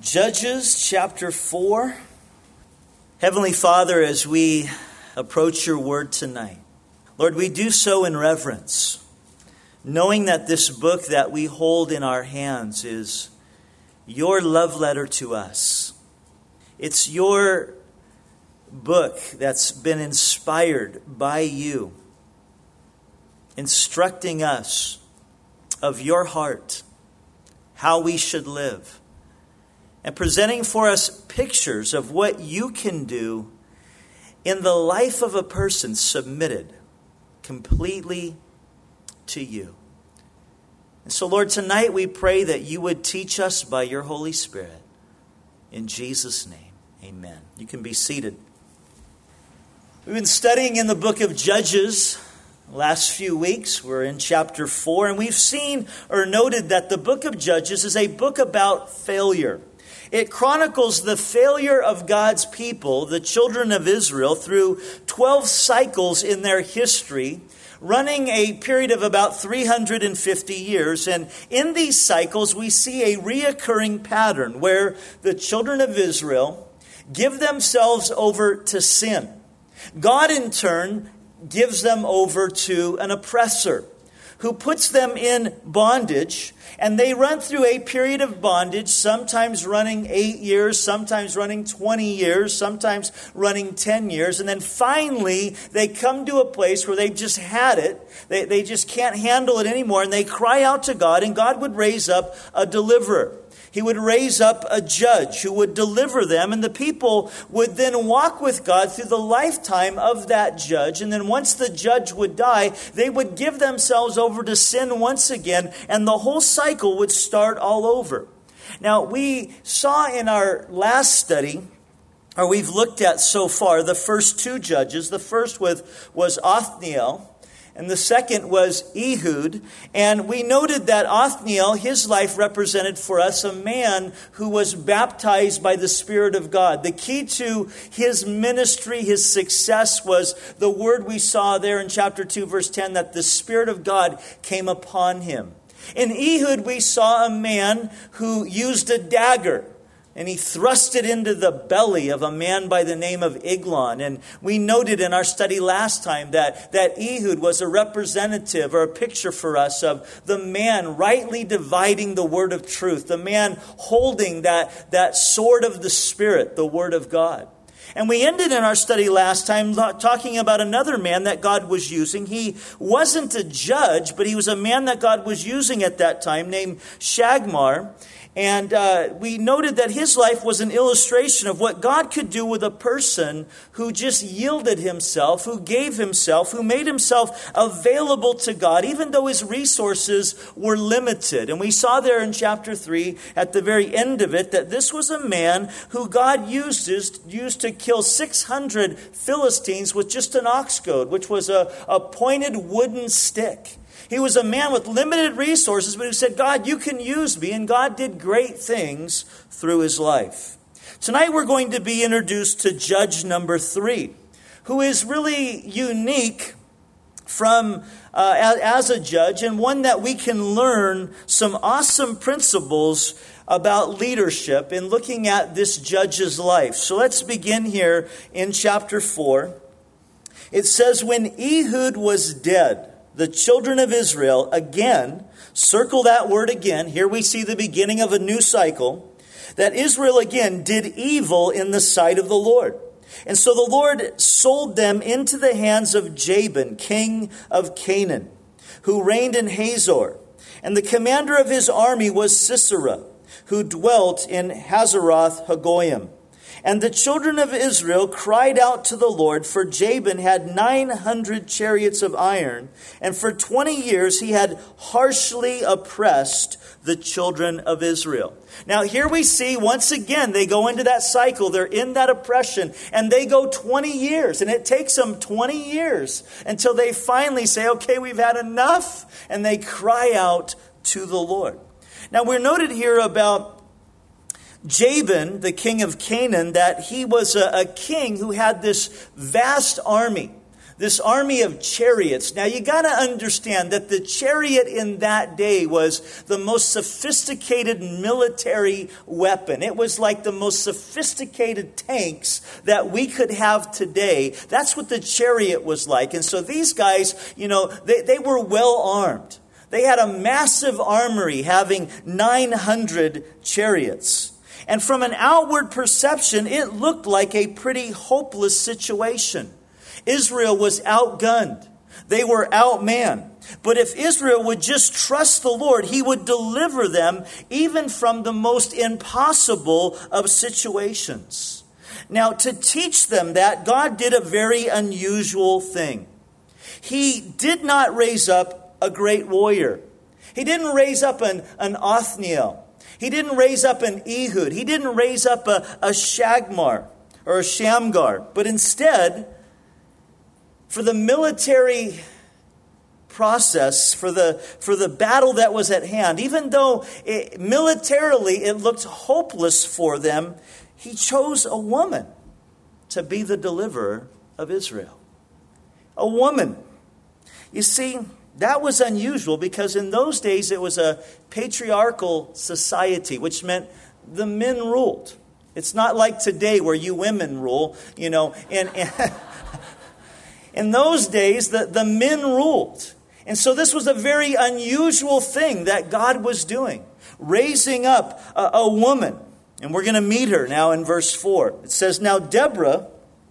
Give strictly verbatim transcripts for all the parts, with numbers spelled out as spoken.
Judges chapter four. Heavenly Father, as we approach your word tonight, Lord, we do so in reverence, knowing that this book that we hold in our hands is your love letter to us. It's your book that's been inspired by you, instructing us of your heart, how we should live, and presenting for us pictures of what you can do in the life of a person submitted completely to you. And so, Lord, tonight we pray that you would teach us by your Holy Spirit. In Jesus' name, amen. You can be seated. We've been studying in the book of Judges the last few weeks. We're in chapter four, and we've seen or noted that the book of Judges is a book about failure. It chronicles the failure of God's people, the children of Israel, through twelve cycles in their history, running a period of about three hundred fifty years. And in these cycles, we see a reoccurring pattern where the children of Israel give themselves over to sin. God, in turn, gives them over to an oppressor who puts them in bondage, and they run through a period of bondage, sometimes running eight years, sometimes running twenty years, sometimes running ten years, and then finally they come to a place where they've just had it, they, they just can't handle it anymore, and they cry out to God, and God would raise up a deliverer. He would raise up a judge who would deliver them, and the people would then walk with God through the lifetime of that judge. And then once the judge would die, they would give themselves over to sin once again, and the whole cycle would start all over. Now, we saw in our last study, or we've looked at so far, the first two judges. The first was, was Othniel, and the second was Ehud. And we noted that Othniel, his life represented for us a man who was baptized by the Spirit of God. The key to his ministry, his success, was the word we saw there in chapter two, verse ten, that the Spirit of God came upon him. In Ehud, we saw a man who used a dagger, and he thrust it into the belly of a man by the name of Eglon. And we noted in our study last time that, that Ehud was a representative or a picture for us of the man rightly dividing the word of truth. The man holding that, that sword of the Spirit, the word of God. And we ended in our study last time talking about another man that God was using. He wasn't a judge, but he was a man that God was using at that time named Shagmar. And uh, we noted that his life was an illustration of what God could do with a person who just yielded himself, who gave himself, who made himself available to God, even though his resources were limited. And we saw there in chapter three, at the very end of it, that this was a man who God used, used to kill six hundred Philistines with just an ox goad, which was a, a pointed wooden stick. He was a man with limited resources, but who said, God, you can use me. And God did great things through his life. Tonight we're going to be introduced to judge number three, who is really unique from uh, as a judge, and one that we can learn some awesome principles about leadership in looking at this judge's life. So let's begin here in chapter four. It says, when Ehud was dead, the children of Israel, again, circle that word again. Here we see the beginning of a new cycle. That Israel again did evil in the sight of the Lord. And so the Lord sold them into the hands of Jabin, king of Canaan, who reigned in Hazor. And the commander of his army was Sisera, who dwelt in Hazeroth Hagoyim. And the children of Israel cried out to the Lord, for Jabin had nine hundred chariots of iron, and for twenty years he had harshly oppressed the children of Israel. Now here we see, once again, they go into that cycle. They're in that oppression, and they go twenty years. And it takes them twenty years until they finally say, okay, we've had enough. And they cry out to the Lord. Now we're noted here about Jabin, the king of Canaan, that he was a, a king who had this vast army. this army of chariots. Now you got to understand that the chariot in that day was the most sophisticated military weapon. It was like the most sophisticated tanks that we could have today. That's what the chariot was like. And so these guys, you know, they, they were well armed. They had a massive armory having nine hundred chariots. And from an outward perception, it looked like a pretty hopeless situation. Israel was outgunned. They were outmanned. But if Israel would just trust the Lord, He would deliver them even from the most impossible of situations. Now, to teach them that, God did a very unusual thing. He did not raise up a great warrior. He didn't raise up an, an Othniel. He didn't raise up an Ehud. He didn't raise up a, a Shagmar or a Shamgar. But instead, for the military process, for the for the battle that was at hand, even though it, militarily it looked hopeless for them, He chose a woman to be the deliverer of Israel. A woman. You see, that was unusual because in those days it was a patriarchal society, which meant the men ruled. It's not like today where you women rule, you know, and, and in those days, the, the men ruled. And so this was a very unusual thing that God was doing, raising up a, a woman. And we're going to meet her now in verse four. It says, "Now Deborah,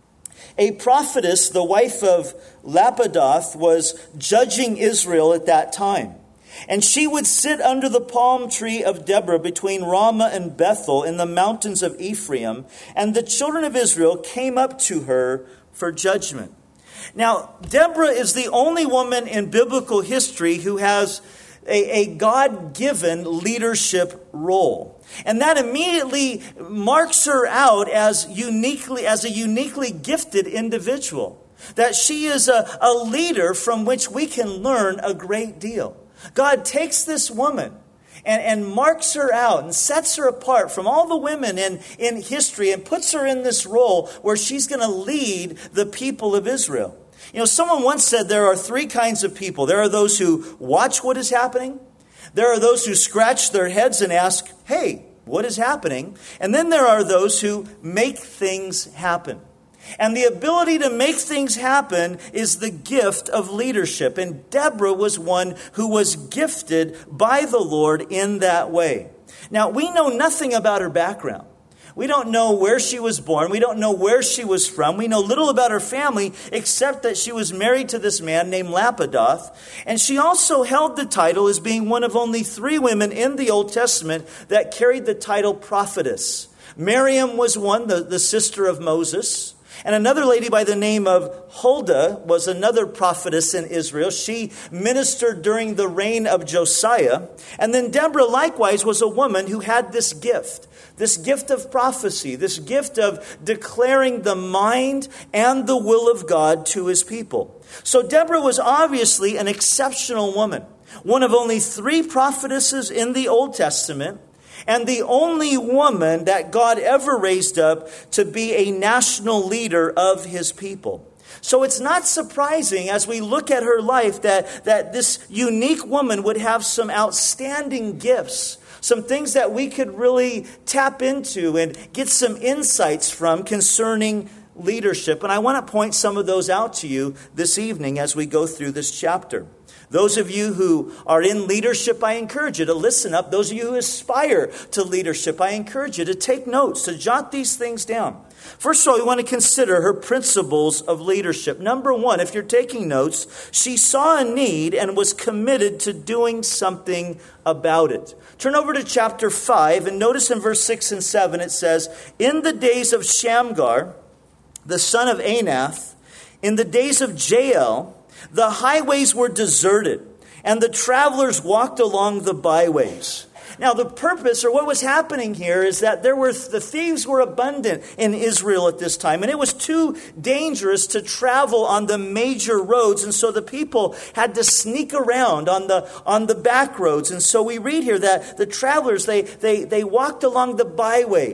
a prophetess, the wife of Lapidoth, was judging Israel at that time. And she would sit under the palm tree of Deborah between Ramah and Bethel in the mountains of Ephraim. And the children of Israel came up to her for judgment." Now, Deborah is the only woman in biblical history who has a, a God-given leadership role. And that immediately marks her out as uniquely, as a uniquely gifted individual. That she is a, a leader from which we can learn a great deal. God takes this woman and, and marks her out and sets her apart from all the women in, in history and puts her in this role where she's going to lead the people of Israel. You know, someone once said there are three kinds of people. There are those who watch what is happening. There are those who scratch their heads and ask, "Hey, what is happening?" And then there are those who make things happen. And the ability to make things happen is the gift of leadership. And Deborah was one who was gifted by the Lord in that way. Now, we know nothing about her background. We don't know where she was born. We don't know where she was from. We know little about her family except that she was married to this man named Lapidoth. And she also held the title as being one of only three women in the Old Testament that carried the title prophetess. Miriam was one, the, the sister of Moses. And another lady by the name of Huldah was another prophetess in Israel. She ministered during the reign of Josiah. And then Deborah likewise was a woman who had this gift, this gift of prophecy, this gift of declaring the mind and the will of God to His people. So Deborah was obviously an exceptional woman, one of only three prophetesses in the Old Testament, and the only woman that God ever raised up to be a national leader of His people. So it's not surprising as we look at her life that, that this unique woman would have some outstanding gifts, some things that we could really tap into and get some insights from concerning leadership. And I want to point some of those out to you this evening as we go through this chapter. Those of you who are in leadership, I encourage you to listen up. Those of you who aspire to leadership, I encourage you to take notes, to jot these things down. First of all, we want to consider her principles of leadership. Number one, if you're taking notes, she saw a need and was committed to doing something about it. Turn over to chapter five and notice in verse six and seven it says, "In the days of Shamgar, the son of Anath, in the days of Jael, the highways were deserted, and the travelers walked along the byways." Now, the purpose, or what was happening here, is that there were the thieves were abundant in Israel at this time, and it was too dangerous to travel on the major roads, and so the people had to sneak around on the on the back roads. And so we read here that the travelers they they they walked along the byways.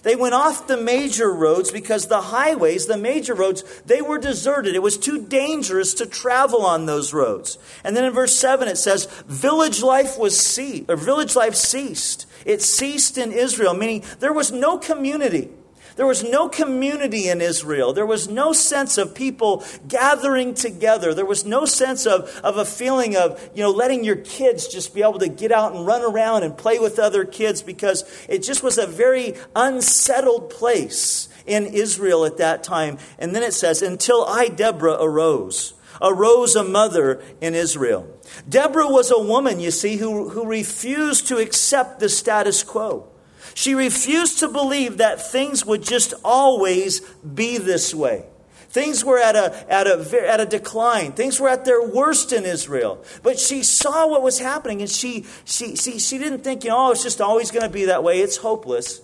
They went off the major roads because the highways, the major roads, they were deserted. It was too dangerous to travel on those roads. And then in verse seven it says, village life was ceased, or village life ceased. It ceased in Israel, meaning there was no community. There was no community in Israel. There was no sense of people gathering together. There was no sense of, of a feeling of, you know, letting your kids just be able to get out and run around and play with other kids, because it just was a very unsettled place in Israel at that time. And then it says, until I, Deborah, arose. Arose a mother in Israel. Deborah was a woman, you see, who, who refused to accept the status quo. She refused to believe that things would just always be this way. Things were at a, at a, at a decline. Things were at their worst in Israel. But she saw what was happening, and she, she, she, she didn't think, you know, oh, it's just always going to be that way. It's hopeless.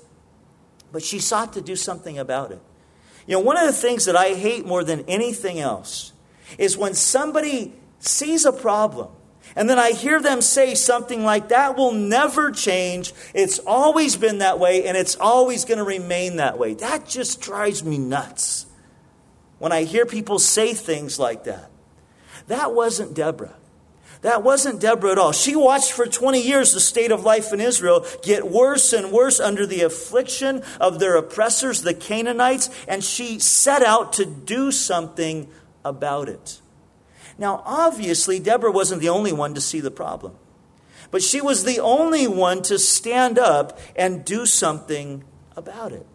But she sought to do something about it. You know, one of the things that I hate more than anything else is when somebody sees a problem, and then I hear them say something like, that will never change. It's always been that way, and it's always going to remain that way. That just drives me nuts when I hear people say things like that. That wasn't Deborah. That wasn't Deborah at all. She watched for twenty years the state of life in Israel get worse and worse under the affliction of their oppressors, the Canaanites, and she set out to do something about it. Now, obviously, Deborah wasn't the only one to see the problem. But she was the only one to stand up and do something about it.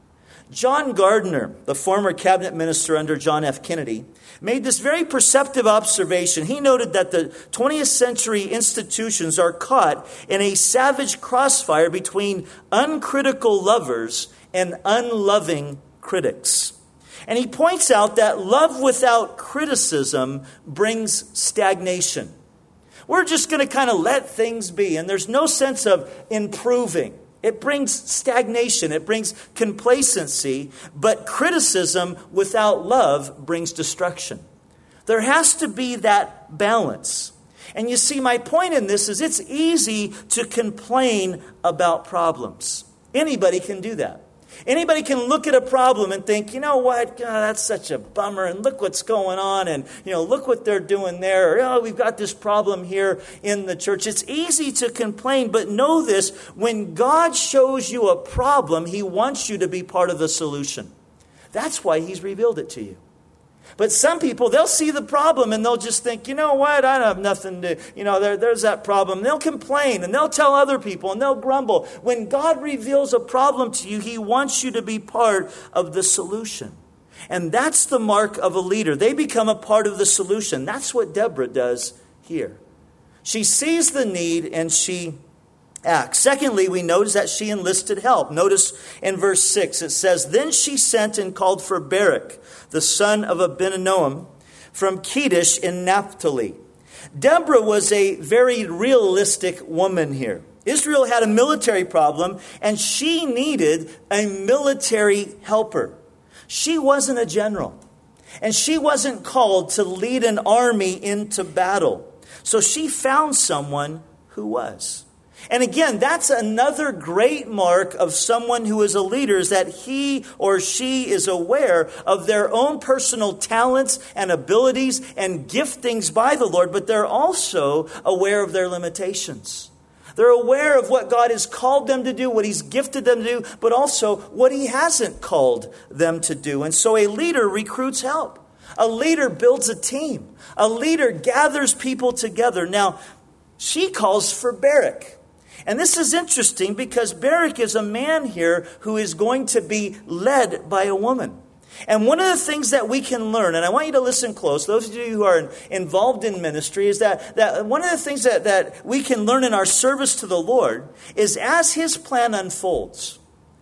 John Gardner, the former cabinet minister under John F. Kennedy, made this very perceptive observation. He noted that the twentieth century institutions are caught in a savage crossfire between uncritical lovers and unloving critics. And he points out that love without criticism brings stagnation. We're just going to kind of let things be, and there's no sense of improving. It brings stagnation. It brings complacency. But criticism without love brings destruction. There has to be that balance. And you see, my point in this is it's easy to complain about problems. Anybody can do that. Anybody can look at a problem and think, you know what, God, that's such a bummer, and look what's going on, and you know, look what they're doing there. Or, oh, we've got this problem here in the church. It's easy to complain, but know this, when God shows you a problem, He wants you to be part of the solution. That's why He's revealed it to you. But some people, they'll see the problem and they'll just think, you know what, I don't have nothing to, you know, there, there's that problem. They'll complain and they'll tell other people and they'll grumble. When God reveals a problem to you, He wants you to be part of the solution. And that's the mark of a leader. They become a part of the solution. That's what Deborah does here. She sees the need and she acts. Secondly, we notice that she enlisted help. Notice in verse six, it says, then she sent and called for Barak, the son of Abinoam, from Kedesh in Naphtali. Deborah was a very realistic woman here. Israel had a military problem, and she needed a military helper. She wasn't a general, and she wasn't called to lead an army into battle. So she found someone who was. And again, that's another great mark of someone who is a leader, is that he or she is aware of their own personal talents and abilities and giftings by the Lord, but they're also aware of their limitations. They're aware of what God has called them to do, what He's gifted them to do, but also what He hasn't called them to do. And so a leader recruits help. A leader builds a team. A leader gathers people together. Now, she calls for Barak. And this is interesting because Barak is a man here who is going to be led by a woman. And one of the things that we can learn, and I want you to listen close, those of you who are involved in ministry, is that, that one of the things that, that we can learn in our service to the Lord is as His plan unfolds.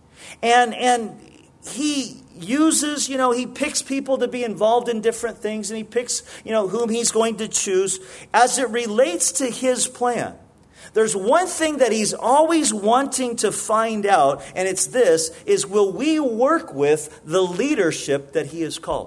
And, and He uses, you know, He picks people to be involved in different things, and He picks, you know, whom He's going to choose as it relates to His plan. There's one thing that He's always wanting to find out, and it's this, is will we work with the leadership that He has called?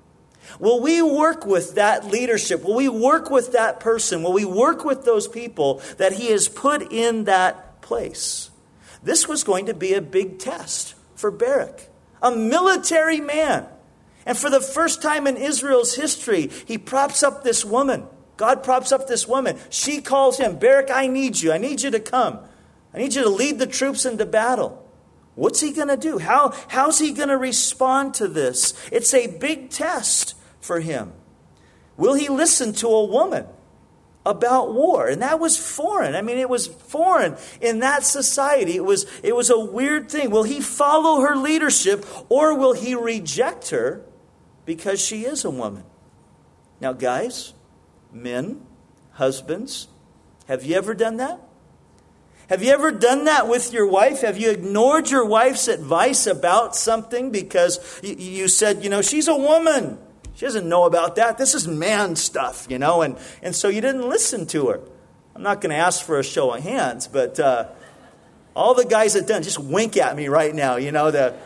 Will we work with that leadership? Will we work with that person? Will we work with those people that He has put in that place? This was going to be a big test for Barak, a military man. And for the first time in Israel's history, he props up this woman. God props up this woman. She calls him, Barak, I need you. I need you to come. I need you to lead the troops into battle. What's he going to do? How, how's he going to respond to this? It's a big test for him. Will he listen to a woman about war? And that was foreign. I mean, it was foreign in that society. It was, it was a weird thing. Will he follow her leadership, or will he reject her because she is a woman? Now, guys, men, husbands, have you ever done that? Have you ever done that with your wife? Have you ignored your wife's advice about something because you, you said, you know, she's a woman. She doesn't know about that. This is man stuff, you know, and, and so you didn't listen to her. I'm not going to ask for a show of hands, but uh, all the guys that done, just wink at me right now, you know. The,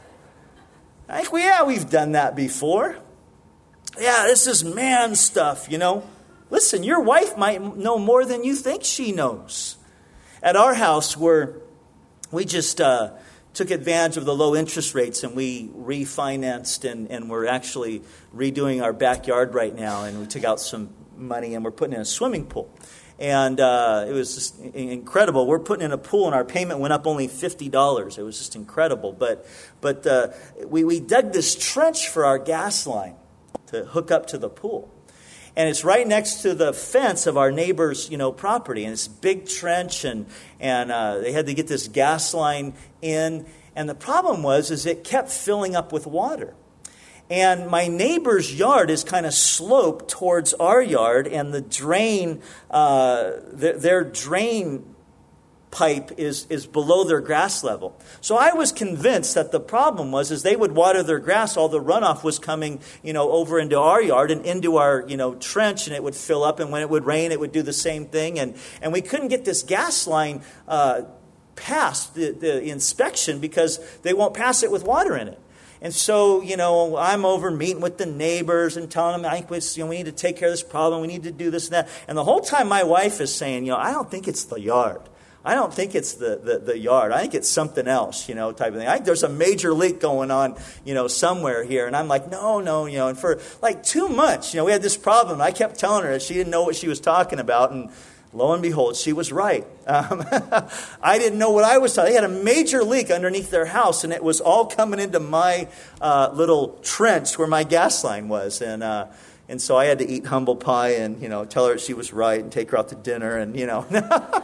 I think, well, yeah, we've done that before. Yeah, this is man stuff, you know. Listen, your wife might know more than you think she knows. At our house, we're, we just uh, took advantage of the low interest rates, and we refinanced, and, and we're actually redoing our backyard right now. And we took out some money, and we're putting in a swimming pool. And uh, it was just incredible. We're putting in a pool, and our payment went up only fifty dollars. It was just incredible. But but uh, we, we dug this trench for our gas line to hook up to the pool. And it's right next to the fence of our neighbor's, you know, property. And it's a big trench, and and uh, they had to get this gas line in. And the problem was, is it kept filling up with water. And my neighbor's yard is kind of sloped towards our yard, and the drain, uh, their, their drain pipe is, is below their grass level. So I was convinced that the problem was is they would water their grass, all the runoff was coming, you know, over into our yard and into our, you know, trench, and it would fill up, and when it would rain, it would do the same thing. And, and we couldn't get this gas line uh, past the, the inspection because they won't pass it with water in it. And so, you know, I'm over meeting with the neighbors and telling them, I think we, you know, we need to take care of this problem. We need to do this and that. And the whole time my wife is saying, you know, I don't think it's the yard. I don't think it's the, the, the yard. I think it's something else, you know, type of thing. I think there's a major leak going on, you know, somewhere here. And I'm like, no, no, you know. And for like two months, you know, we had this problem. I kept telling her that she didn't know what she was talking about. And lo and behold, she was right. Um, I didn't know what I was talking. They had a major leak underneath their house, and it was all coming into my uh, little trench where my gas line was. And uh, and so I had to eat humble pie and, you know, tell her she was right and take her out to dinner and, you know.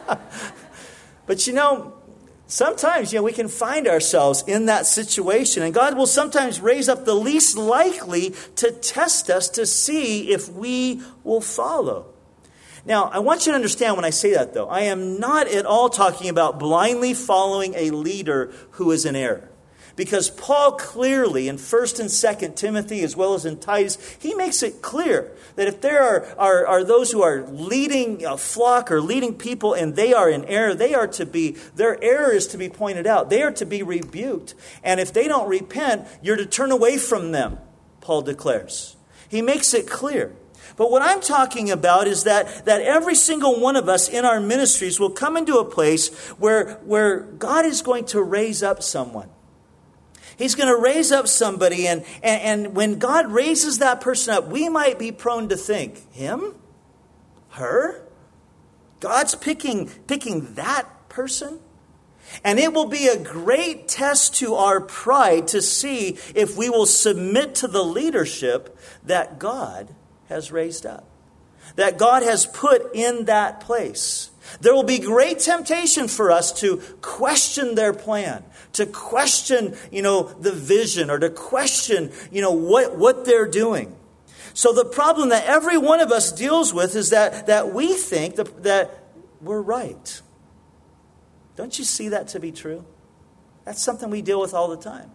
But, you know, sometimes, you know, we can find ourselves in that situation. And God will sometimes raise up the least likely to test us to see if we will follow. Now, I want you to understand when I say that, though, I am not at all talking about blindly following a leader who is in error. Because Paul clearly, in First and Second Timothy, as well as in Titus, he makes it clear that if there are, are, are those who are leading a flock or leading people and they are in error, they are to be, their error is to be pointed out. They are to be rebuked. And if they don't repent, you're to turn away from them, Paul declares. He makes it clear. But what I'm talking about is that, that every single one of us in our ministries will come into a place where, where God is going to raise up someone. He's going to raise up somebody, and, and, and when God raises that person up, we might be prone to think, him? Her? God's picking, picking that person? And it will be a great test to our pride to see if we will submit to the leadership that God has raised up, that God has put in that place. There will be great temptation for us to question their plan, to question, you know, the vision, or to question, you know, what, what they're doing. So the problem that every one of us deals with is that, that we think that, that we're right. Don't you see that to be true? That's something we deal with all the time.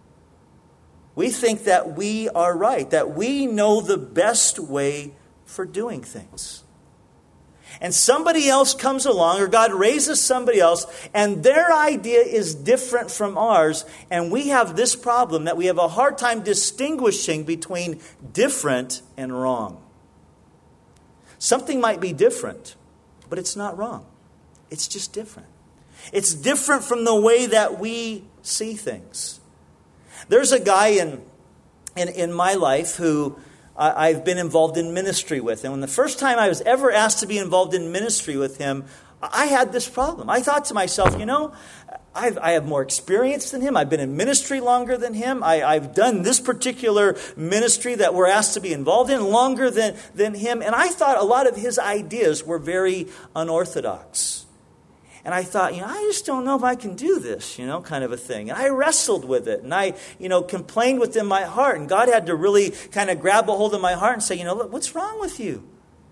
We think that we are right, that we know the best way for doing things. And somebody else comes along, or God raises somebody else, and their idea is different from ours. And we have this problem that we have a hard time distinguishing between different and wrong. Something might be different, but it's not wrong. It's just different. It's different from the way that we see things. There's a guy in in, in my life who I, I've been involved in ministry with. And when the first time I was ever asked to be involved in ministry with him, I had this problem. I thought to myself, you know, I've, I have more experience than him. I've been in ministry longer than him. I, I've done this particular ministry that we're asked to be involved in longer than, than him. And I thought a lot of his ideas were very unorthodox. And I thought, you know, I just don't know if I can do this, you know, kind of a thing. And I wrestled with it. And I, you know, complained within my heart. And God had to really kind of grab a hold of my heart and say, you know, look, what's wrong with you?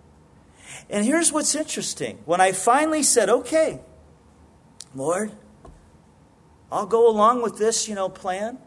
And here's what's interesting. When I finally said, okay, Lord, I'll go along with this, you know, plan.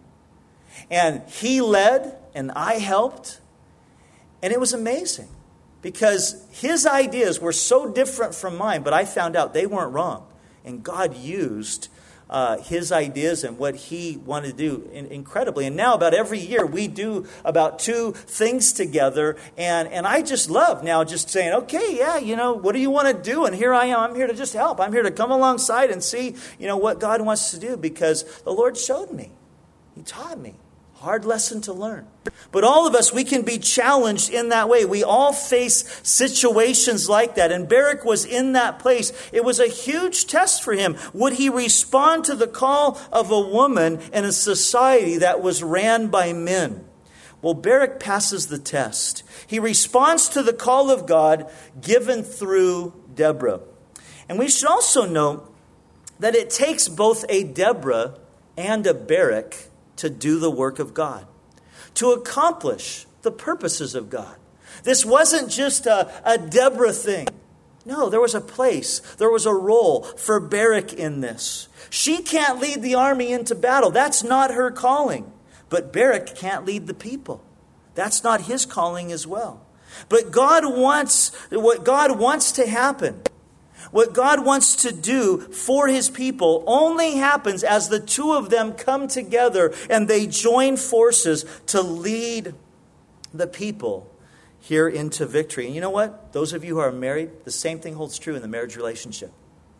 And he led and I helped. And it was amazing because his ideas were so different from mine, but I found out they weren't wrong. And God used uh, his ideas and what he wanted to do in, incredibly. And now about every year we do about two things together. And, and I just love now just saying, okay, yeah, you know, what do you want to do? And here I am. I'm here to just help. I'm here to come alongside and see, you know, what God wants to do because the Lord showed me. He taught me. Hard lesson to learn. But all of us, we can be challenged in that way. We all face situations like that. And Barak was in that place. It was a huge test for him. Would he respond to the call of a woman in a society that was ran by men? Well, Barak passes the test. He responds to the call of God given through Deborah. And we should also note that it takes both a Deborah and a Barak to do the work of God, to accomplish the purposes of God. This wasn't just a, a Deborah thing. No, there was a place, there was a role for Barak in this. She can't lead the army into battle. That's not her calling. But Barak can't lead the people. That's not his calling as well. But God wants, what God wants to happen, what God wants to do for his people only happens as the two of them come together and they join forces to lead the people here into victory. And you know what? Those of you who are married, the same thing holds true in the marriage relationship.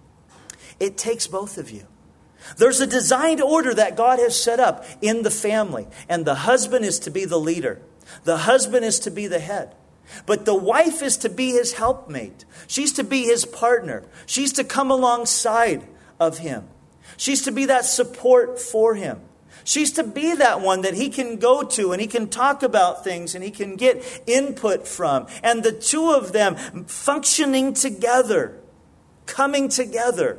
It takes both of you. There's a designed order that God has set up in the family, and the husband is to be the leader. The husband is to be the head. But the wife is to be his helpmate. She's to be his partner. She's to come alongside of him. She's to be that support for him. She's to be that one that he can go to and he can talk about things and he can get input from. And the two of them functioning together, coming together,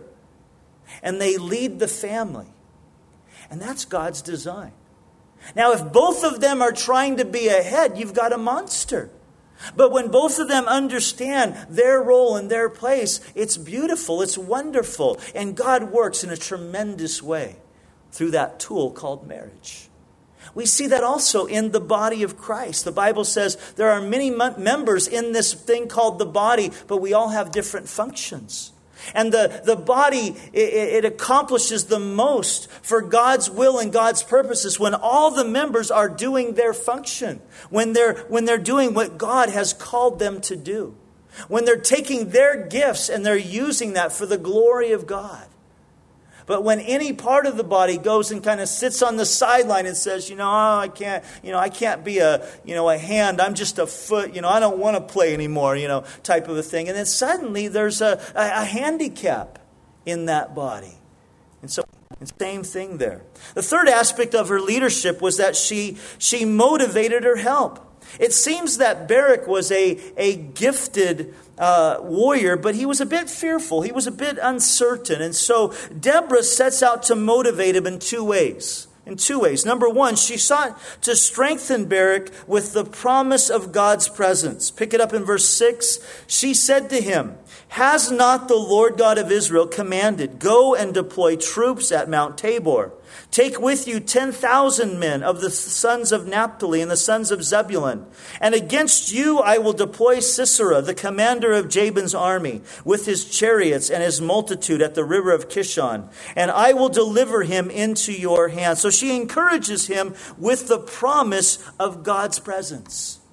and they lead the family. And that's God's design. Now, if both of them are trying to be ahead, you've got a monster. But when both of them understand their role and their place, it's beautiful, it's wonderful. And God works in a tremendous way through that tool called marriage. We see that also in the body of Christ. The Bible says there are many members in this thing called the body, but we all have different functions. And the, the body, it, it accomplishes the most for God's will and God's purposes when all the members are doing their function. When they're, when they're doing what God has called them to do. When they're taking their gifts and they're using that for the glory of God. But when any part of the body goes and kind of sits on the sideline and says, you know, oh, I can't, you know, I can't be a, you know, a hand. I'm just a foot. You know, I don't want to play anymore, you know, type of a thing. And then suddenly there's a, a, a handicap in that body. And so it's the same thing there. The third aspect of her leadership was that she, she motivated her help. It seems that Barak was a, a gifted uh, warrior, but he was a bit fearful. He was a bit uncertain. And so Deborah sets out to motivate him in two ways. In two ways. Number one, she sought to strengthen Barak with the promise of God's presence. Pick it up in verse six. She said to him, "Has not the Lord God of Israel commanded, go and deploy troops at Mount Tabor? Take with you ten thousand men of the sons of Naphtali and the sons of Zebulun. And against you I will deploy Sisera, the commander of Jabin's army, with his chariots and his multitude at the river of Kishon. And I will deliver him into your hands." So she encourages him with the promise of God's presence.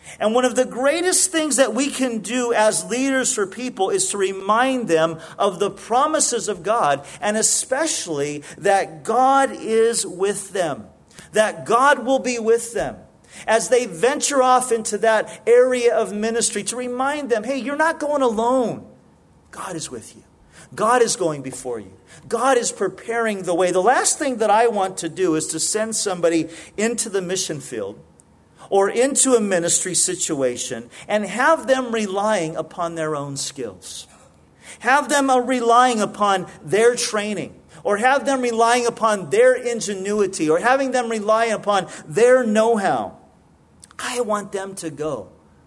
And one of the greatest things that we can do as leaders for people is to remind them of the promises of God, and especially that God is with them, that God will be with them as they venture off into that area of ministry, to remind them, hey, you're not going alone. God is with you. God is going before you. God is preparing the way. The last thing that I want to do is to send somebody into the mission field or into a ministry situation and have them relying upon their own skills. Have them relying upon their training, or have them relying upon their ingenuity, or having them rely upon their know-how. I want them to go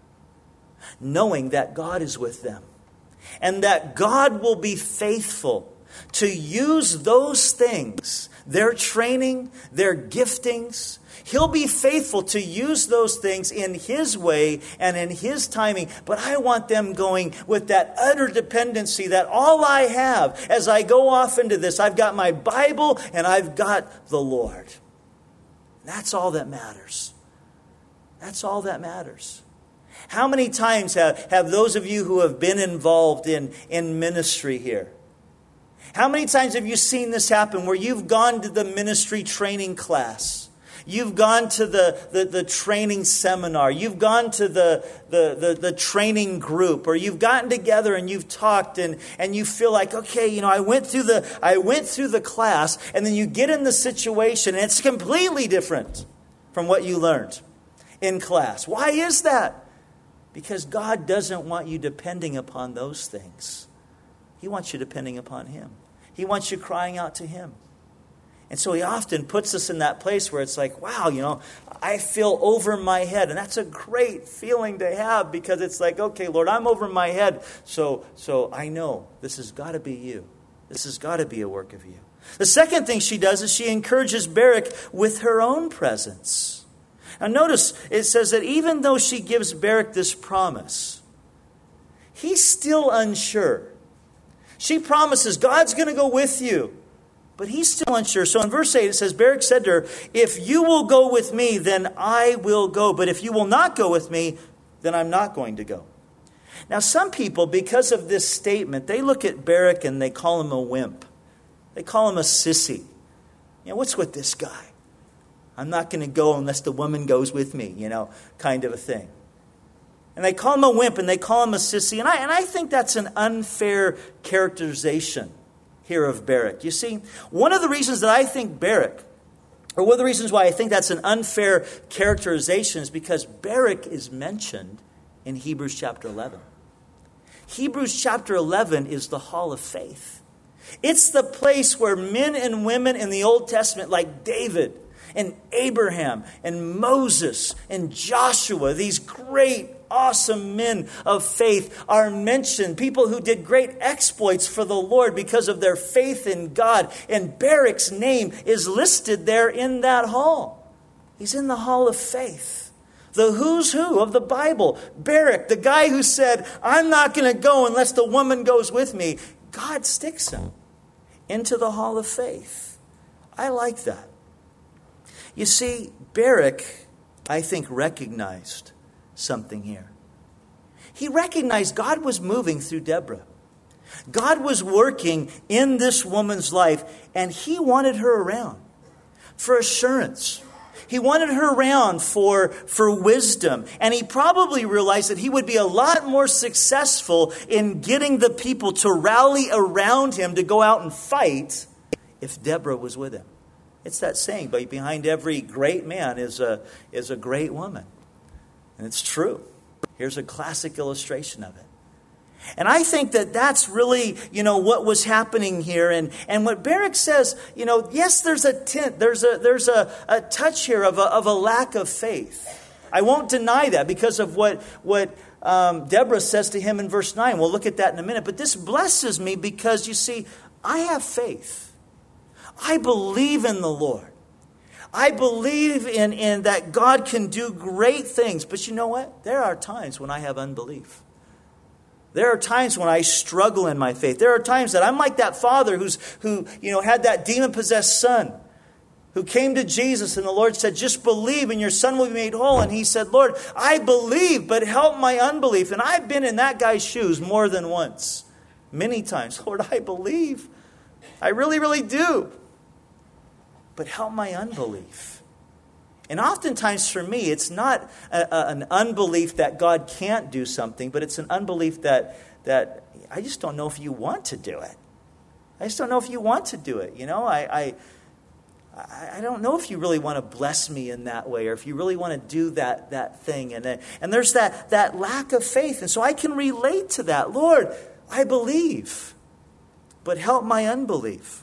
knowing that God is with them and that God will be faithful to use those things, their training, their giftings. He'll be faithful to use those things in His way and in His timing. But I want them going with that utter dependency that all I have as I go off into this, I've got my Bible and I've got the Lord. That's all that matters. That's all that matters. How many times have, have those of you who have been involved in, in ministry here, how many times have you seen this happen where you've gone to the ministry training class? You've gone to the, the, the training seminar. You've gone to the, the, the, the training group, or you've gotten together and you've talked and, and you feel like, okay, you know, I went through the I went through the class, and then you get in the situation and it's completely different from what you learned in class. Why is that? Because God doesn't want you depending upon those things. He wants you depending upon Him. He wants you crying out to Him. And so He often puts us in that place where it's like, wow, you know, I feel over my head. And that's a great feeling to have, because it's like, okay, Lord, I'm over my head. So, so I know this has got to be You. This has got to be a work of You. The second thing she does is she encourages Barak with her own presence. Now notice, it says that even though she gives Barak this promise, he's still unsure. She promises, God's going to go with you. But he's still unsure. So in verse eight it says, Barak said to her, if you will go with me, then I will go. But if you will not go with me, then I'm not going to go. Now some people, because of this statement, they look at Barak and they call him a wimp. They call him a sissy. You know, what's with this guy? I'm not going to go unless the woman goes with me, you know, kind of a thing. And they call him a wimp and they call him a sissy. And I, and I think that's an unfair characterization here of Barak. You see, one of the reasons that I think Barak, or one of the reasons why I think that's an unfair characterization, is because Barak is mentioned in Hebrews chapter eleven. Hebrews chapter eleven is the hall of faith. It's the place where men and women in the Old Testament, like David and Abraham and Moses and Joshua, these great, awesome men of faith, are mentioned. People who did great exploits for the Lord because of their faith in God. And Barak's name is listed there in that hall. He's in the hall of faith. The who's who of the Bible. Barak, the guy who said, I'm not going to go unless the woman goes with me. God sticks him into the hall of faith. I like that. You see, Barak, I think, recognized something here. He recognized God was moving through Deborah. God was working in this woman's life, and He wanted her around for assurance. He wanted her around for, for wisdom. And he probably realized that he would be a lot more successful in getting the people to rally around him to go out and fight if Deborah was with him. It's that saying, but behind every great man is a, is a great woman. And it's true. Here's a classic illustration of it. And I think that that's really, you know, what was happening here. And, and what Barak says, you know, yes, there's a tint, there's a there's a, a touch here of a, of a lack of faith. I won't deny that because of what, what um, Deborah says to him in verse nine. We'll look at that in a minute. But this blesses me because, you see, I have faith. I believe in the Lord. I believe in, in that God can do great things. But you know what? There are times when I have unbelief. There are times when I struggle in my faith. There are times that I'm like that father who's who you know had that demon-possessed son who came to Jesus, and the Lord said, just believe and your son will be made whole. And he said, Lord, I believe, but help my unbelief. And I've been in that guy's shoes more than once, many times. Lord, I believe. I really, really do. But help my unbelief. And oftentimes for me, it's not a, a, an unbelief that God can't do something, but it's an unbelief that, that I just don't know if you want to do it. I just don't know if you want to do it. You know, I... I I don't know if you really want to bless me in that way, or if you really want to do that that thing. And, and there's that, that lack of faith. And so I can relate to that. Lord, I believe, but help my unbelief.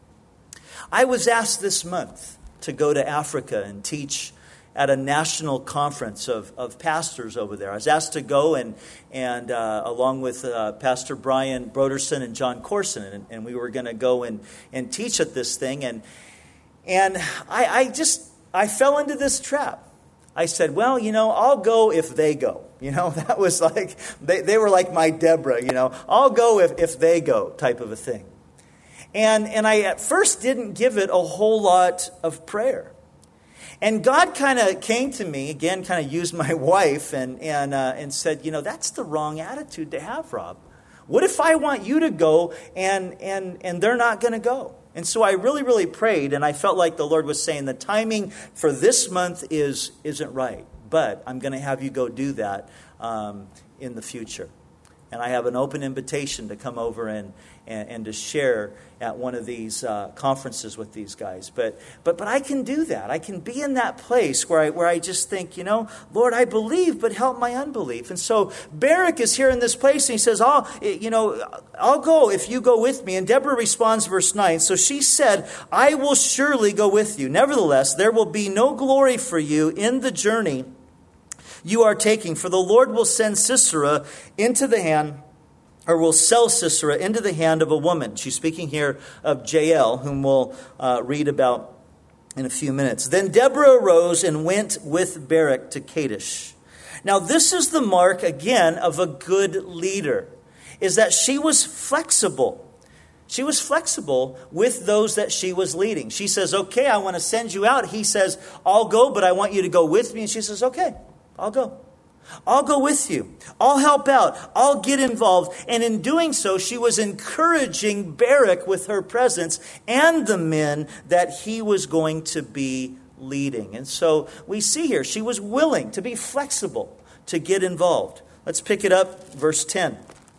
I was asked this month to go to Africa and teach at a national conference of, of pastors over there. I was asked to go and, and uh, along with uh, Pastor Brian Broderson and John Corson, and, and we were going to go and, and teach at this thing. And And I, I just, I fell into this trap. I said, well, you know, I'll go if they go. You know, that was like, they, they were like my Deborah, you know. I'll go if, if they go type of a thing. And, and I at first didn't give it a whole lot of prayer. And God kind of came to me, again, kind of used my wife and, and, uh, and said, you know, that's the wrong attitude to have, Rob. What if I want you to go and, and, and they're not going to go? And so I really, really prayed, and I felt like the Lord was saying the timing for this month is, isn't right. But I'm going to have you go do that um, in the future. And I have an open invitation to come over and, and, and to share at one of these uh, conferences with these guys. But but but I can do that. I can be in that place where I where I just think, you know, Lord, I believe, but help my unbelief. And so Barak is here in this place, and he says, I'll, you know, I'll go if you go with me. And Deborah responds, verse nine. So she said, I will surely go with you. Nevertheless, there will be no glory for you in the journey you are taking, for the Lord will send Sisera into the hand, or will sell Sisera into the hand of a woman. She's speaking here of Jael, whom we'll uh, read about in a few minutes. Then Deborah arose and went with Barak to Kadesh. Now this is the mark, again, of a good leader, is that she was flexible. She was flexible with those that she was leading. She says, okay, I want to send you out. He says, I'll go, but I want you to go with me. And she says, okay. I'll go. I'll go with you. I'll help out. I'll get involved. And in doing so, she was encouraging Barak with her presence and the men that he was going to be leading. And so we see here, she was willing to be flexible, to get involved. Let's pick it up, verse ten.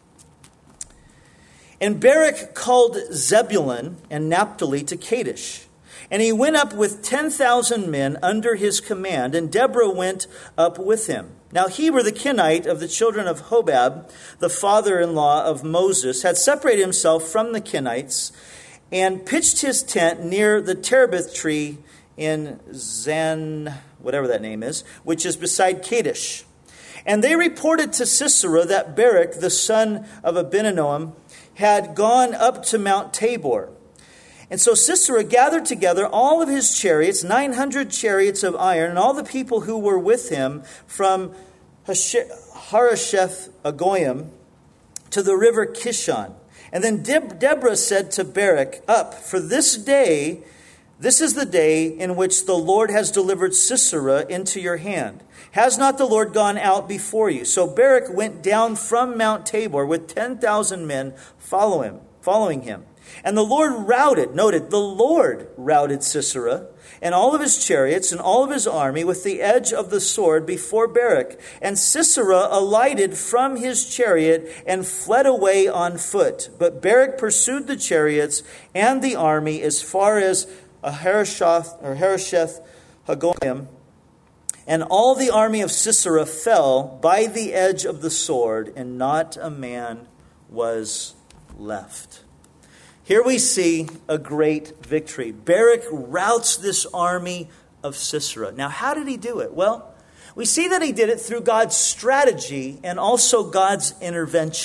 And Barak called Zebulun and Naphtali to Kadesh. And he went up with ten thousand men under his command, and Deborah went up with him. Now Heber the Kenite of the children of Hobab, the father-in-law of Moses, had separated himself from the Kenites and pitched his tent near the terebinth tree in Zan, whatever that name is, which is beside Kadesh. And they reported to Sisera that Barak, the son of Abinoam, had gone up to Mount Tabor. And so Sisera gathered together all of his chariots, nine hundred chariots of iron, and all the people who were with him from Harosheth Agoyim to the river Kishon. And then Deb- Deborah said to Barak, up, for this day, this is the day in which the Lord has delivered Sisera into your hand. Has not the Lord gone out before you? So Barak went down from Mount Tabor with ten thousand men follow him, following him. And the Lord routed, noted, the Lord routed Sisera and all of his chariots and all of his army with the edge of the sword before Barak. And Sisera alighted from his chariot and fled away on foot. But Barak pursued the chariots and the army as far as Harosheth, or Harosheth Hagoyim. And all the army of Sisera fell by the edge of the sword, and not a man was left. Here we see a great victory. Barak routs this army of Sisera. Now, how did he do it? Well, we see that he did it through God's strategy and also God's intervention.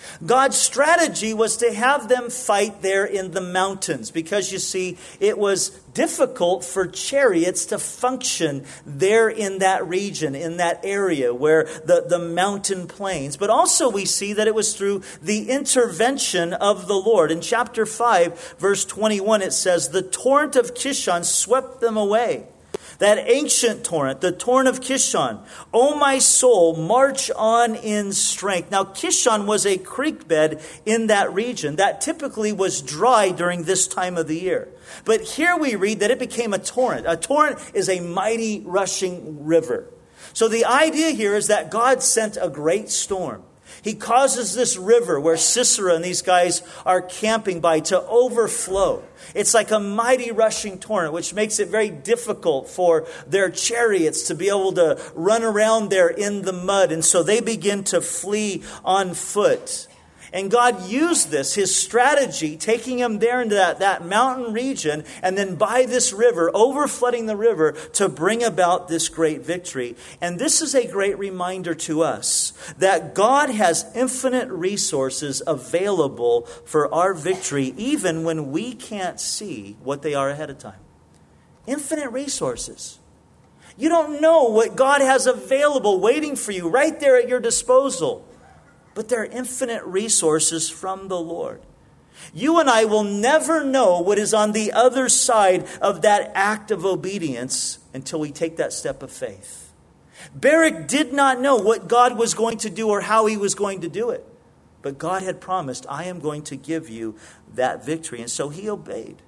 God's strategy was to have them fight there in the mountains because, you see, it was difficult for chariots to function there in that region, in that area where the, the mountain plains. But also we see that it was through the intervention of the Lord. In chapter five, verse twenty-one, it says, "The torrent of Kishon swept them away." That ancient torrent, the torrent of Kishon. "O my soul, march on in strength." Now, Kishon was a creek bed in that region that typically was dry during this time of the year. But here we read that it became a torrent. A torrent is a mighty rushing river. So the idea here is that God sent a great storm. He causes this river where Sisera and these guys are camping by to overflow. It's like a mighty rushing torrent, which makes it very difficult for their chariots to be able to run around there in the mud. And so they begin to flee on foot. And God used this, his strategy, taking them there into that, that mountain region and then by this river, overflooding the river to bring about this great victory. And this is a great reminder to us that God has infinite resources available for our victory, even when we can't see what they are ahead of time. Infinite resources. You don't know what God has available waiting for you right there at your disposal. But there are infinite resources from the Lord. You and I will never know what is on the other side of that act of obedience until we take that step of faith. Barak did not know what God was going to do or how he was going to do it. But God had promised, "I am going to give you that victory." And so he obeyed.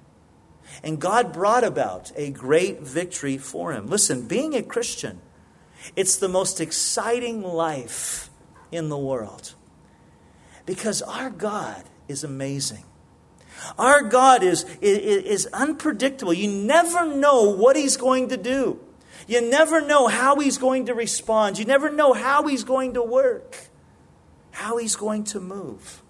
And God brought about a great victory for him. Listen, being a Christian, it's the most exciting life in the world. Because our God is amazing. Our God is, is, is unpredictable. You never know what he's going to do. You never know how he's going to respond. You never know how he's going to work, how he's going to move.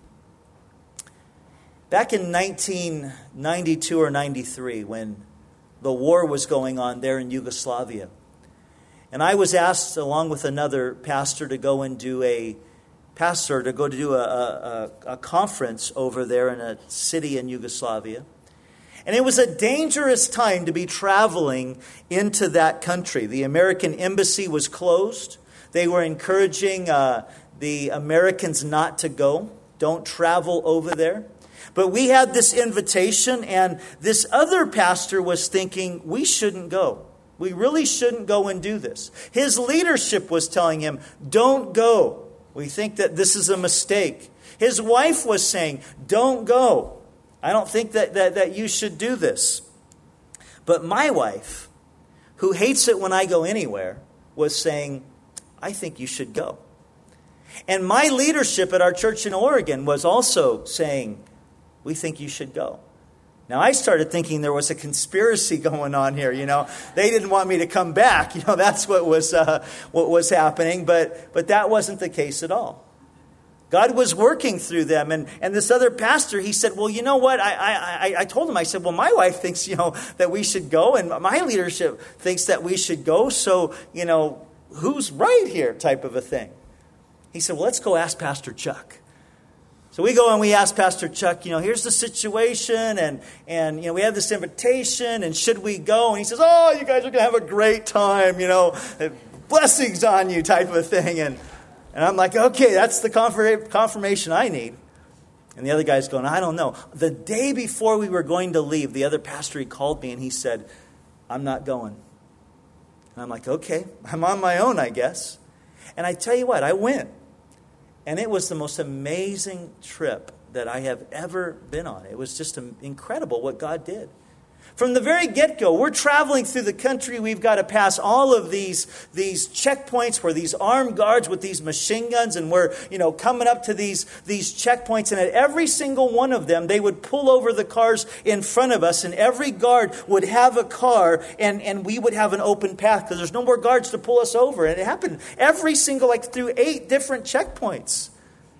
Back in nineteen ninety-two or ninety-three, when the war was going on there in Yugoslavia, and I was asked, along with another pastor, to go and do a pastor to go to do a, a, a conference over there in a city in Yugoslavia. And it was a dangerous time to be traveling into that country. The American embassy was closed. They were encouraging uh, the Americans not to go. Don't travel over there. But we had this invitation, and this other pastor was thinking, we shouldn't go. We really shouldn't go and do this. His leadership was telling him, don't go. We think that this is a mistake. His wife was saying, don't go. I don't think that, that, that you should do this. But my wife, who hates it when I go anywhere, was saying, I think you should go. And my leadership at our church in Oregon was also saying, we think you should go. Now, I started thinking there was a conspiracy going on here, you know. They didn't want me to come back. You know, that's what was uh, what was happening. But but that wasn't the case at all. God was working through them. And, and this other pastor, he said, well, you know what? I, I, I told him, I said, well, my wife thinks, you know, that we should go. And my leadership thinks that we should go. So, you know, who's right here type of a thing. He said, well, let's go ask Pastor Chuck. So we go and we ask Pastor Chuck, you know, here's the situation, and, and you know, we have this invitation, and should we go? And he says, oh, you guys are going to have a great time, you know, blessings on you type of a thing. And, and I'm like, okay, that's the confirmation I need. And the other guy's going, I don't know. The day before we were going to leave, the other pastor, he called me and he said, I'm not going. And I'm like, okay, I'm on my own, I guess. And I tell you what, I went. And it was the most amazing trip that I have ever been on. It was just incredible what God did. From the very get-go, we're traveling through the country. We've got to pass all of these, these checkpoints where these armed guards with these machine guns, and we're, you know, coming up to these, these checkpoints. And at every single one of them, they would pull over the cars in front of us, and every guard would have a car, and, and we would have an open path because there's no more guards to pull us over. And it happened every single, like through eight different checkpoints.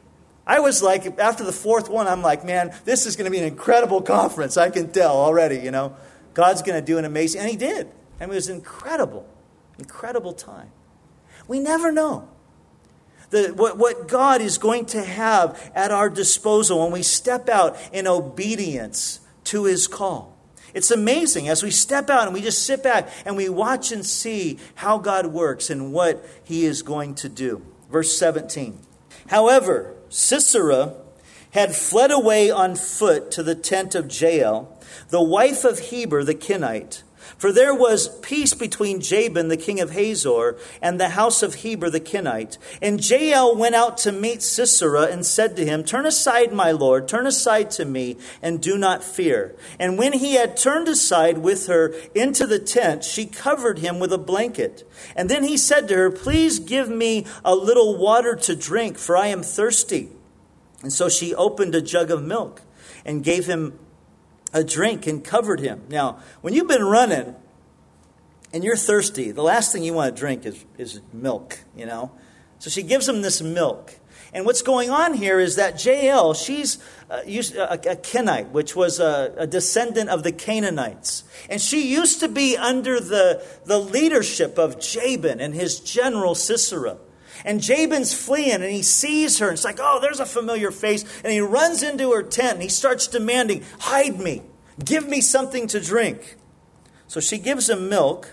I was like, after the fourth one, I'm like, man, this is going to be an incredible conference. I can tell already, you know. God's going to do an amazing, and he did. I mean, it was incredible, incredible time. We never know. The, what, what God is going to have at our disposal when we step out in obedience to His call. It's amazing as we step out and we just sit back and we watch and see how God works and what He is going to do. Verse seventeen. However, Sisera had fled away on foot to the tent of Jael, the wife of Heber the Kenite. For there was peace between Jabin the king of Hazor and the house of Heber the Kenite. And Jael went out to meet Sisera and said to him, Turn aside, my lord, turn aside to me, and do not fear. And when he had turned aside with her into the tent, she covered him with a blanket. And then he said to her, Please give me a little water to drink, for I am thirsty. And so she opened a jug of milk and gave him a drink and covered him. Now, when you've been running and you're thirsty, the last thing you want to drink is, is milk, you know. So she gives him this milk. And what's going on here is that Jael, she's uh, used, a, a Kenite, which was a, a descendant of the Canaanites. And she used to be under the, the leadership of Jabin and his general Sisera. And Jabin's fleeing and he sees her. And it's like, oh, there's a familiar face. And he runs into her tent and he starts demanding, hide me. Give me something to drink. So she gives him milk.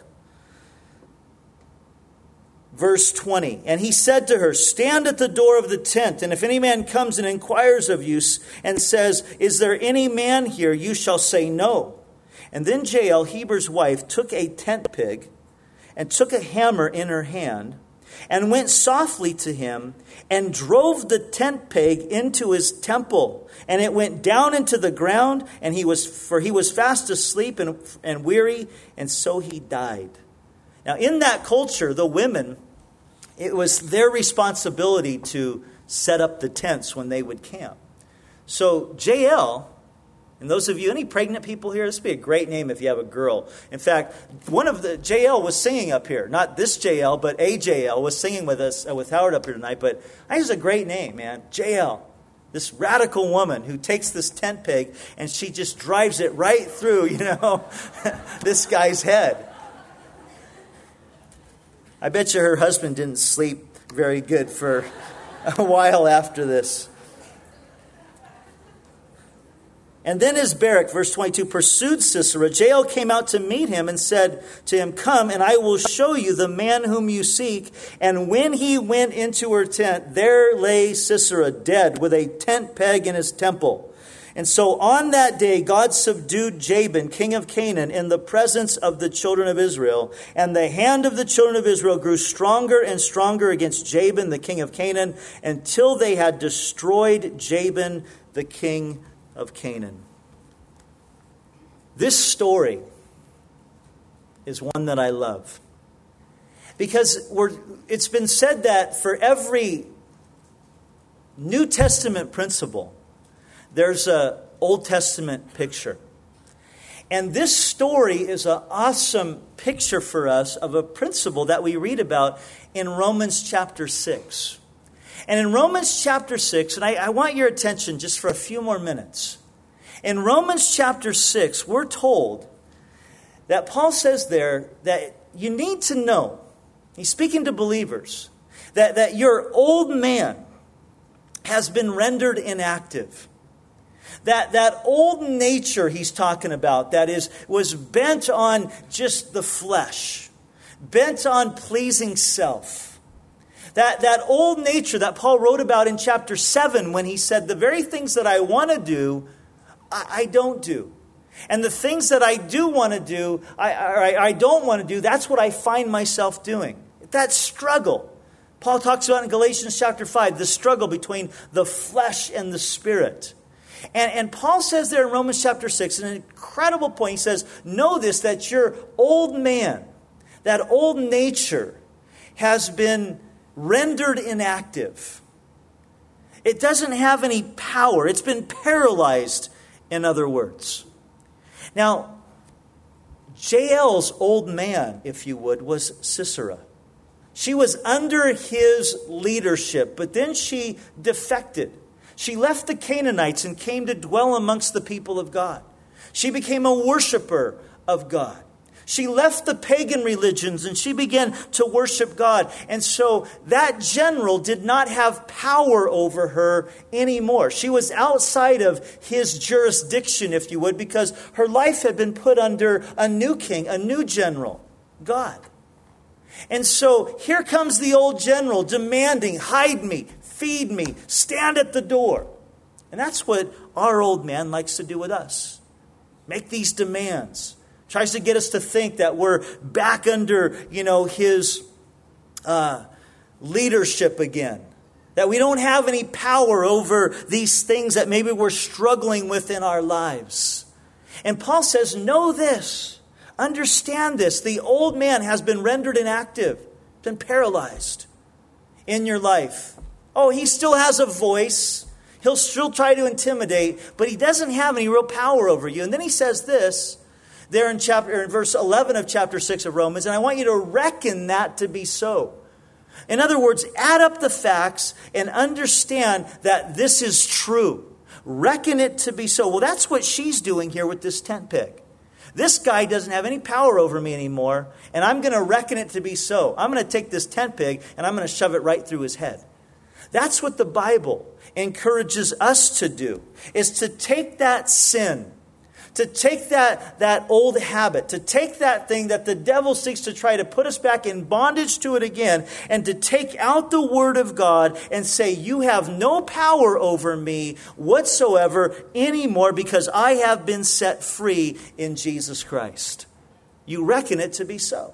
Verse twenty. And he said to her, Stand at the door of the tent. And if any man comes and inquires of you and says, Is there any man here? You shall say no. And then Jael, Heber's wife, took a tent peg and took a hammer in her hand, and went softly to him and drove the tent peg into his temple. And it went down into the ground, and he was for he was fast asleep and, and weary, and so he died. Now, in that culture, the women, it was their responsibility to set up the tents when they would camp. So Jael, and those of you, any pregnant people here, this would be a great name if you have a girl. In fact, one of the, Jael was singing up here. Not this Jael, but a Jael was singing with us, uh, with Howard up here tonight. But I think it's a great name, man. Jael, this radical woman who takes this tent peg and she just drives it right through, you know, this guy's head. I bet you her husband didn't sleep very good for a while after this. And then as Barak, verse twenty-two, pursued Sisera, Jael came out to meet him and said to him, Come, and I will show you the man whom you seek. And when he went into her tent, there lay Sisera dead with a tent peg in his temple. And so on that day, God subdued Jabin, king of Canaan, in the presence of the children of Israel. And the hand of the children of Israel grew stronger and stronger against Jabin, the king of Canaan, until they had destroyed Jabin, the king of Canaan. This story is one that I love. Because we're, it's been said that for every New Testament principle, there's an Old Testament picture. And this story is an awesome picture for us of a principle that we read about in Romans chapter six. And in Romans chapter six, and I, I want your attention just for a few more minutes. In Romans chapter six, we're told that Paul says there that you need to know, he's speaking to believers, that, that your old man has been rendered inactive. That, that old nature he's talking about that is was bent on just the flesh, bent on pleasing self. That, that old nature that Paul wrote about in chapter seven when he said, the very things that I want to do, I, I don't do. And the things that I do want to do, I, I, I don't want to do, that's what I find myself doing. That struggle. Paul talks about in Galatians chapter five, the struggle between the flesh and the spirit. And, and Paul says there in Romans chapter six, an incredible point. He says, know this, that your old man, that old nature has been rendered inactive. It doesn't have any power. It's been paralyzed, in other words. Now, Jael's old man, if you would, was Sisera. She was under his leadership, but then she defected. She left the Canaanites and came to dwell amongst the people of God. She became a worshiper of God. She left the pagan religions and she began to worship God. And so that general did not have power over her anymore. She was outside of his jurisdiction, if you would, because her life had been put under a new king, a new general, God. And so here comes the old general demanding, hide me, feed me, stand at the door. And that's what our old man likes to do with us. Make these demands. Tries to get us to think that we're back under, you know, his uh, leadership again. That we don't have any power over these things that maybe we're struggling with in our lives. And Paul says, know this. Understand this. The old man has been rendered inactive, been paralyzed in your life. Oh, he still has a voice. He'll still try to intimidate, but he doesn't have any real power over you. And then he says this. There in chapter in verse eleven of chapter six of Romans, and I want you to reckon that to be so. In other words, add up the facts and understand that this is true. Reckon it to be so. Well, that's what she's doing here with this tent peg. This guy doesn't have any power over me anymore, and I'm going to reckon it to be so. I'm going to take this tent peg and I'm going to shove it right through his head. That's what the Bible encourages us to do, is to take that sin, to take that, that old habit, to take that thing that the devil seeks to try to put us back in bondage to it again, and to take out the Word of God and say, you have no power over me whatsoever anymore because I have been set free in Jesus Christ. You reckon it to be so.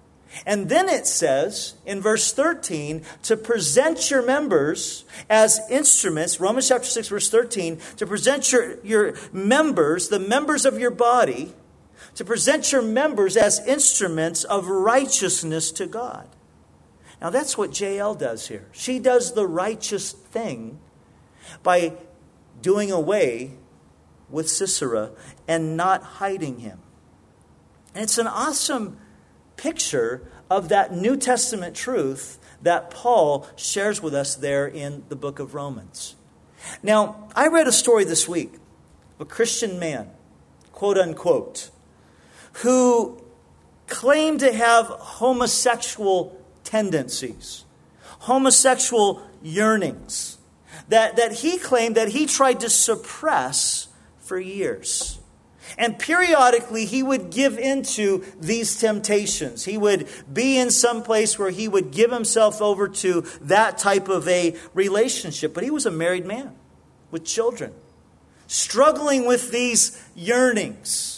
And then it says in verse thirteen to present your members as instruments, Romans chapter six verse thirteen, to present your, your members, the members of your body, to present your members as instruments of righteousness to God. Now that's what Jael does here. She does the righteous thing by doing away with Sisera and not hiding him. And it's an awesome picture of that New Testament truth that Paul shares with us there in the book of Romans. Now, I read a story this week of a Christian man, quote unquote, who claimed to have homosexual tendencies, homosexual yearnings, that, that he claimed that he tried to suppress for years. And periodically he would give into these temptations. He would be in some place where he would give himself over to that type of a relationship. But he was a married man with children, struggling with these yearnings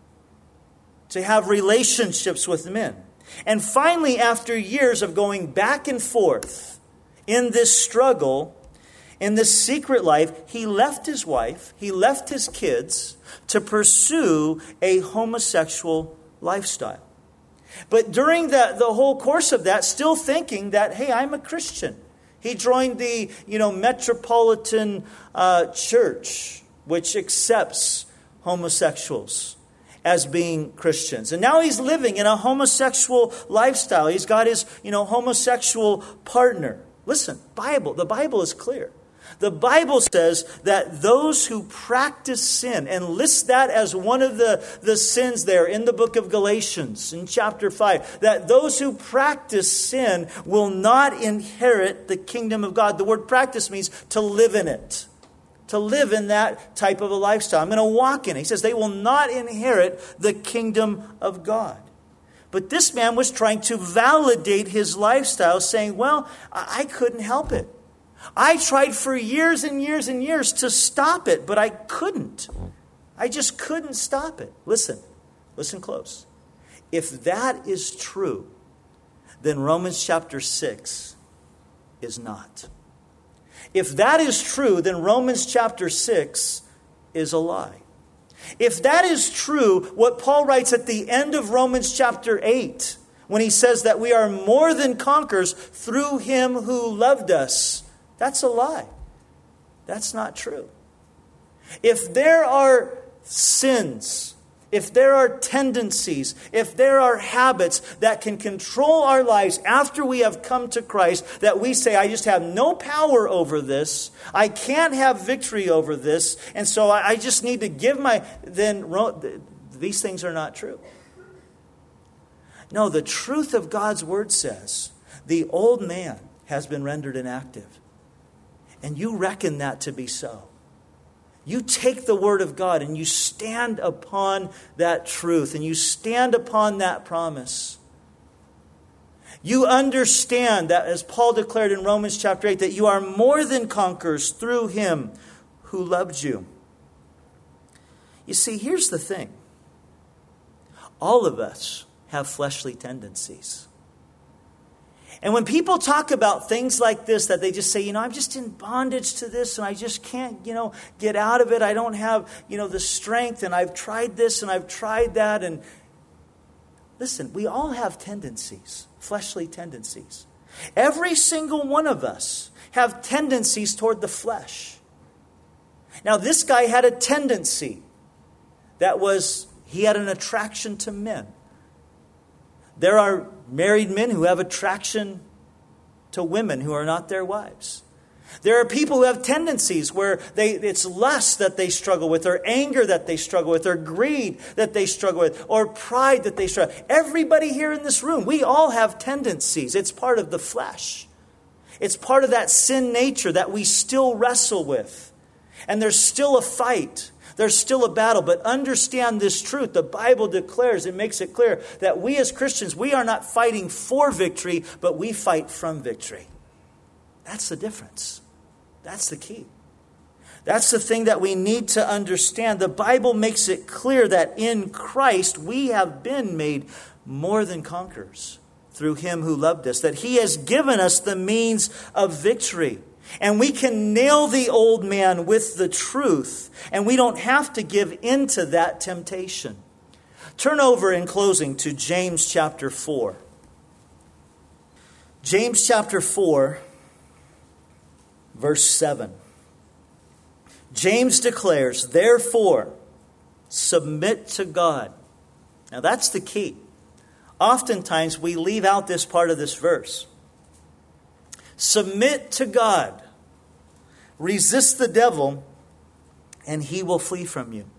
to have relationships with men. And finally, after years of going back and forth in this struggle, in this secret life, he left his wife, he left his kids to pursue a homosexual lifestyle. But during the, the whole course of that, still thinking that, hey, I'm a Christian. He joined the, you know, Metropolitan uh, Church, which accepts homosexuals as being Christians. And now he's living in a homosexual lifestyle. He's got his, you know, homosexual partner. Listen, Bible, the Bible is clear. The Bible says that those who practice sin, and lists that as one of the, the sins there in the book of Galatians in chapter five, that those who practice sin will not inherit the kingdom of God. The word practice means to live in it, to live in that type of a lifestyle. I'm going to walk in it. He says they will not inherit the kingdom of God. But this man was trying to validate his lifestyle, saying, well, I couldn't help it. I tried for years and years and years to stop it, but I couldn't. I just couldn't stop it. Listen, listen close. If that is true, then Romans chapter six is not. If that is true, then Romans chapter six is a lie. If that is true, what Paul writes at the end of Romans chapter eight, when he says that we are more than conquerors through him who loved us, that's a lie. That's not true. If there are sins, if there are tendencies, if there are habits that can control our lives after we have come to Christ, that we say, I just have no power over this, I can't have victory over this, and so I just need to give my, then these things are not true. No, the truth of God's word says the old man has been rendered inactive. And you reckon that to be so. You take the word of God and you stand upon that truth and you stand upon that promise. You understand that, as Paul declared in Romans chapter eight, that you are more than conquerors through him who loved you. You see, here's the thing. All of us have fleshly tendencies. And when people talk about things like this, that they just say, you know, I'm just in bondage to this and I just can't, you know, get out of it. I don't have, you know, the strength, and I've tried this and I've tried that. And listen, we all have tendencies, fleshly tendencies. Every single one of us have tendencies toward the flesh. Now, this guy had a tendency that was, he had an attraction to men. There are married men who have attraction to women who are not their wives. There are people who have tendencies where they it's lust that they struggle with, or anger that they struggle with, or greed that they struggle with, or pride that they struggle with. Everybody here in this room, we all have tendencies. It's part of the flesh. It's part of that sin nature that we still wrestle with. And there's still a fight. There's still a battle, but understand this truth. The Bible declares, it makes it clear that we as Christians, we are not fighting for victory, but we fight from victory. That's the difference. That's the key. That's the thing that we need to understand. The Bible makes it clear that in Christ we have been made more than conquerors through him who loved us, that he has given us the means of victory. And we can nail the old man with the truth, and we don't have to give in to that temptation. Turn over in closing to James chapter four. James chapter four, verse seven. James declares, therefore, submit to God. Now that's the key. Oftentimes we leave out this part of this verse. Submit to God. Resist the devil, and he will flee from you.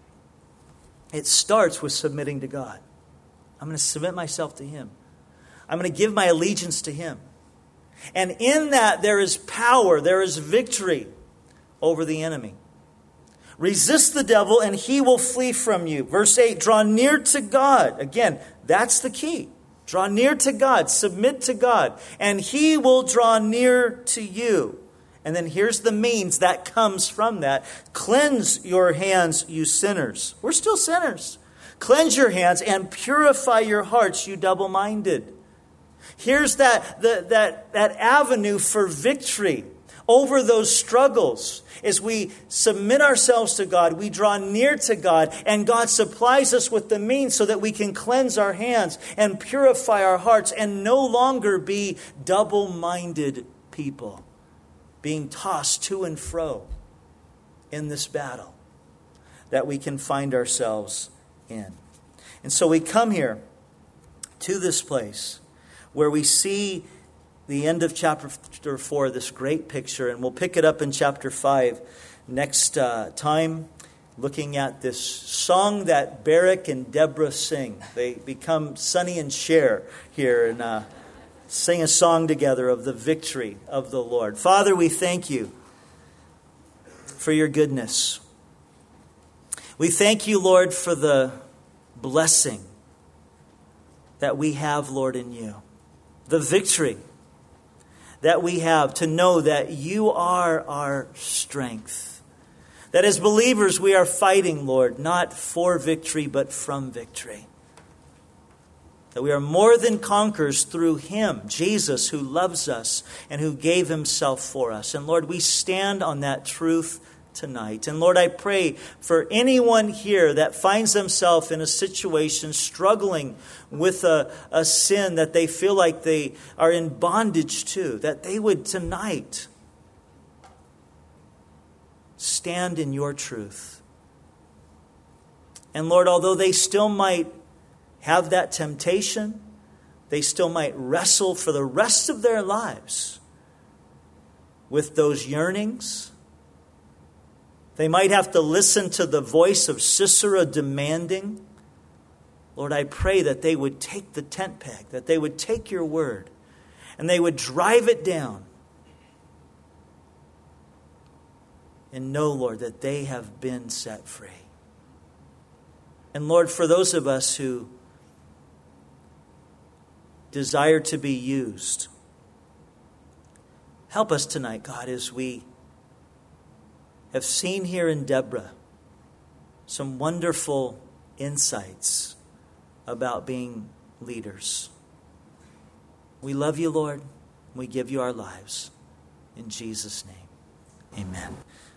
It starts with submitting to God. I'm going to submit myself to him. I'm going to give my allegiance to him. And in that there is power, there is victory over the enemy. Resist the devil, and he will flee from you. Verse eight, draw near to God. Again, that's the key. Draw near to God, submit to God, and he will draw near to you. And then here's the means that comes from that. Cleanse your hands, you sinners. We're still sinners. Cleanse your hands and purify your hearts, you double-minded. Here's that, the, that, that avenue for victory over those struggles. As we submit ourselves to God, we draw near to God, and God supplies us with the means so that we can cleanse our hands and purify our hearts and no longer be double-minded people, being tossed to and fro in this battle that we can find ourselves in. And so we come here to this place where we see the end of chapter four, this great picture, and we'll pick it up in chapter five next uh, time, looking at this song that Barak and Deborah sing. They become Sonny and Cher here and uh, sing a song together of the victory of the Lord. Father, we thank you for your goodness. We thank you, Lord, for the blessing that we have, Lord, in you. The victory that we have to know that you are our strength. That as believers we are fighting, Lord, not for victory, but from victory. That we are more than conquerors through him, Jesus, who loves us and who gave himself for us. And Lord, we stand on that truth tonight. And Lord, I pray for anyone here that finds themselves in a situation struggling with a, a sin that they feel like they are in bondage to, that they would tonight stand in your truth. And Lord, although they still might have that temptation, they still might wrestle for the rest of their lives with those yearnings. They might have to listen to the voice of Sisera demanding. Lord, I pray that they would take the tent peg, that they would take your word, and they would drive it down. And know, Lord, that they have been set free. And Lord, for those of us who desire to be used, help us tonight, God, as we have seen here in Deborah some wonderful insights about being leaders. We love you, Lord. We give you our lives. In Jesus' name, amen.